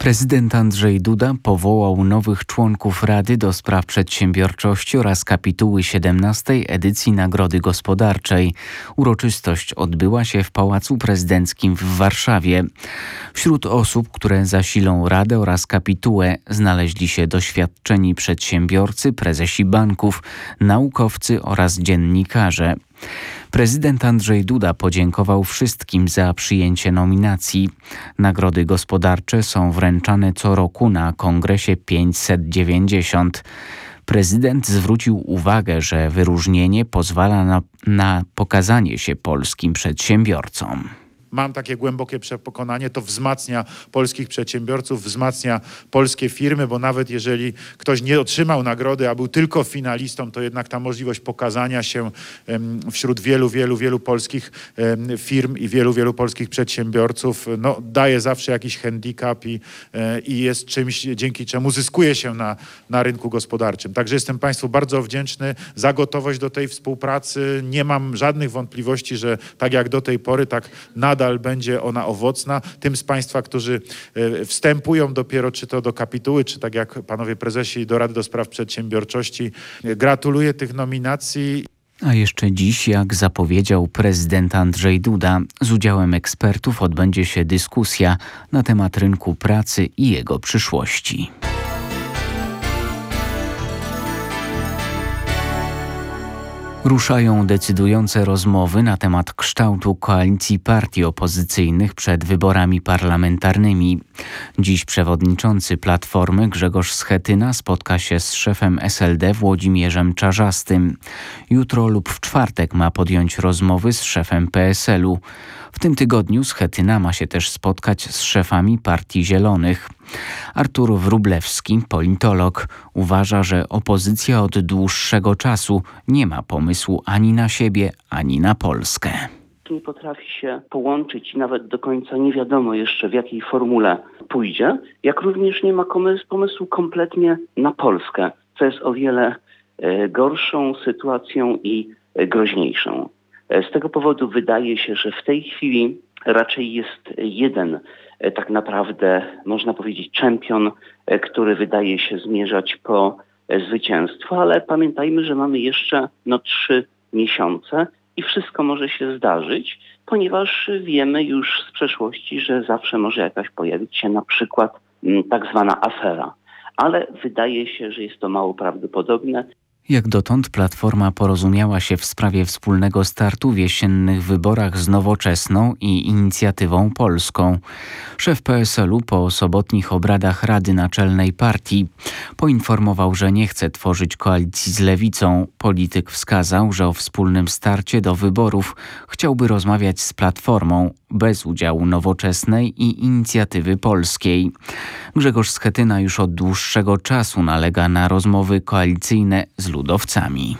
Prezydent Andrzej Duda powołał nowych członków Rady do Spraw Przedsiębiorczości oraz kapituły 17. edycji Nagrody Gospodarczej. Uroczystość odbyła się w Pałacu Prezydenckim w Warszawie. Wśród osób, które zasilą Radę oraz kapitułę, znaleźli się doświadczeni przedsiębiorcy, prezesi banków, naukowcy oraz dziennikarze. Prezydent Andrzej Duda podziękował wszystkim za przyjęcie nominacji. Nagrody gospodarcze są wręczane co roku na Kongresie 590. Prezydent zwrócił uwagę, że wyróżnienie pozwala na pokazanie się polskim przedsiębiorcom. Mam takie głębokie przekonanie, to wzmacnia polskich przedsiębiorców, wzmacnia polskie firmy, bo nawet jeżeli ktoś nie otrzymał nagrody, a był tylko finalistą, to jednak ta możliwość pokazania się wśród wielu polskich firm i wielu polskich przedsiębiorców daje zawsze jakiś handicap i jest czymś, dzięki czemu zyskuje się na rynku gospodarczym. Także jestem Państwu bardzo wdzięczny za gotowość do tej współpracy. Nie mam żadnych wątpliwości, że tak jak do tej pory, tak nadal będzie ona owocna. Tym z Państwa, którzy wstępują dopiero czy to do kapituły, czy tak jak panowie prezesi do Rady do Spraw Przedsiębiorczości, gratuluję tych nominacji. A jeszcze dziś, jak zapowiedział prezydent Andrzej Duda, z udziałem ekspertów odbędzie się dyskusja na temat rynku pracy i jego przyszłości. Ruszają decydujące rozmowy na temat kształtu koalicji partii opozycyjnych przed wyborami parlamentarnymi. Dziś przewodniczący Platformy Grzegorz Schetyna spotka się z szefem SLD Włodzimierzem Czarzastym. Jutro lub w czwartek ma podjąć rozmowy z szefem PSL-u. W tym tygodniu Schetyna ma się też spotkać z szefami Partii Zielonych. Artur Wróblewski, politolog, uważa, że opozycja od dłuższego czasu nie ma pomysłu ani na siebie, ani na Polskę. Nie potrafi się połączyć i nawet do końca nie wiadomo jeszcze, w jakiej formule pójdzie, jak również nie ma pomysłu kompletnie na Polskę, co jest o wiele gorszą sytuacją i groźniejszą. Z tego powodu wydaje się, że w tej chwili raczej jest jeden tak naprawdę, można powiedzieć, czempion, który wydaje się zmierzać po zwycięstwo, ale pamiętajmy, że mamy jeszcze 3 miesiące i wszystko może się zdarzyć, ponieważ wiemy już z przeszłości, że zawsze może jakaś pojawić się na przykład tak zwana afera, ale wydaje się, że jest to mało prawdopodobne. Jak dotąd Platforma porozumiała się w sprawie wspólnego startu w jesiennych wyborach z Nowoczesną i Inicjatywą Polską. Szef PSL-u po sobotnich obradach Rady Naczelnej Partii poinformował, że nie chce tworzyć koalicji z Lewicą. Polityk wskazał, że o wspólnym starcie do wyborów chciałby rozmawiać z Platformą bez udziału Nowoczesnej i Inicjatywy Polskiej. Grzegorz Schetyna już od dłuższego czasu nalega na rozmowy koalicyjne z ludowcami.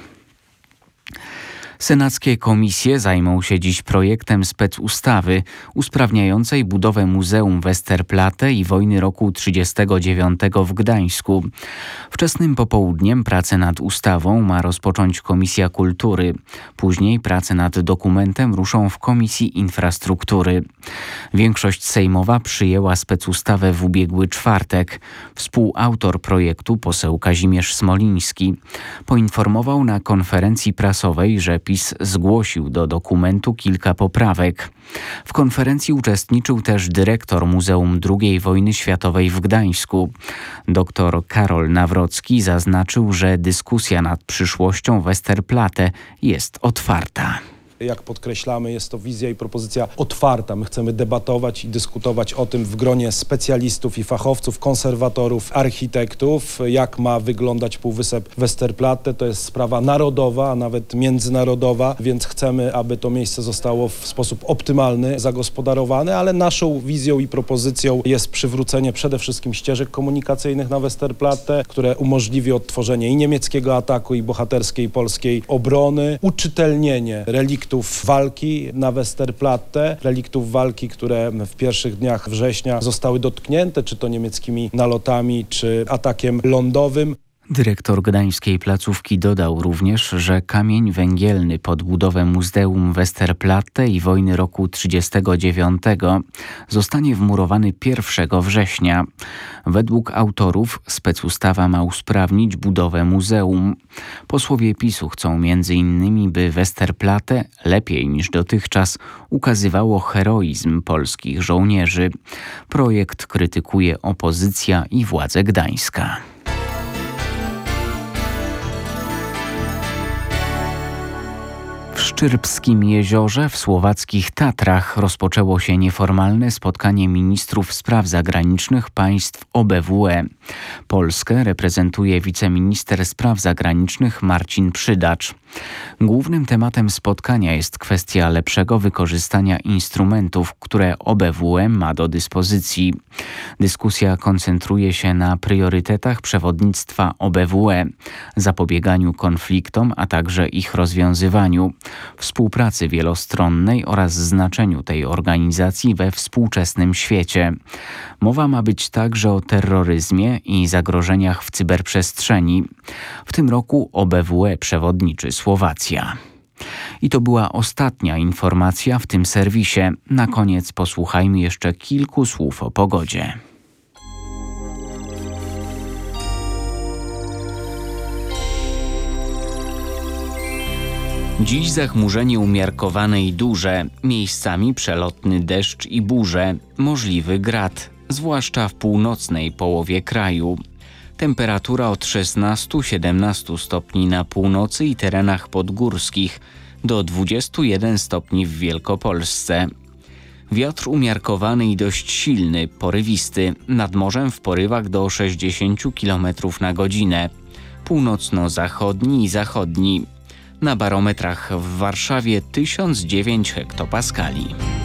Senackie komisje zajmą się dziś projektem specustawy usprawniającej budowę Muzeum Westerplatte i wojny roku 1939 w Gdańsku. Wczesnym popołudniem pracę nad ustawą ma rozpocząć Komisja Kultury. Później prace nad dokumentem ruszą w Komisji Infrastruktury. Większość sejmowa przyjęła specustawę w ubiegły czwartek. Współautor projektu, poseł Kazimierz Smoliński, poinformował na konferencji prasowej, że PiS zgłosił do dokumentu kilka poprawek. W konferencji uczestniczył też dyrektor Muzeum II Wojny Światowej w Gdańsku. Dr Karol Nawrocki zaznaczył, że dyskusja nad przyszłością Westerplatte jest otwarta. Jak podkreślamy, jest to wizja i propozycja otwarta. My chcemy debatować i dyskutować o tym w gronie specjalistów i fachowców, konserwatorów, architektów, jak ma wyglądać Półwysep Westerplatte. To jest sprawa narodowa, a nawet międzynarodowa, więc chcemy, aby to miejsce zostało w sposób optymalny zagospodarowane, ale naszą wizją i propozycją jest przywrócenie przede wszystkim ścieżek komunikacyjnych na Westerplatte, które umożliwi odtworzenie i niemieckiego ataku, i bohaterskiej polskiej obrony, uczytelnienie reliktów walki na Westerplatte, reliktów walki, które w pierwszych dniach września zostały dotknięte, czy to niemieckimi nalotami, czy atakiem lądowym. Dyrektor gdańskiej placówki dodał również, że kamień węgielny pod budowę Muzeum Westerplatte i wojny roku 1939 zostanie wmurowany 1 września. Według autorów specustawa ma usprawnić budowę muzeum. Posłowie PiS-u chcą m.in., by Westerplatte lepiej niż dotychczas ukazywało heroizm polskich żołnierzy. Projekt krytykuje opozycja i władze Gdańska. W Szczyrbskim Jeziorze w słowackich Tatrach rozpoczęło się nieformalne spotkanie ministrów spraw zagranicznych państw OBWE. Polskę reprezentuje wiceminister spraw zagranicznych Marcin Przydacz. Głównym tematem spotkania jest kwestia lepszego wykorzystania instrumentów, które OBWE ma do dyspozycji. Dyskusja koncentruje się na priorytetach przewodnictwa OBWE, zapobieganiu konfliktom, a także ich rozwiązywaniu, współpracy wielostronnej oraz znaczeniu tej organizacji we współczesnym świecie. Mowa ma być także o terroryzmie i zagrożeniach w cyberprzestrzeni. W tym roku OBWE przewodniczy Słowacja. I to była ostatnia informacja w tym serwisie. Na koniec posłuchajmy jeszcze kilku słów o pogodzie. Dziś zachmurzenie umiarkowane i duże, miejscami przelotny deszcz i burze, możliwy grad, zwłaszcza w północnej połowie kraju. Temperatura od 16-17 stopni na północy i terenach podgórskich, do 21 stopni w Wielkopolsce. Wiatr umiarkowany i dość silny, porywisty, nad morzem w porywach do 60 km na godzinę. Północno-zachodni i zachodni. Na barometrach w Warszawie 1009 hektopaskali.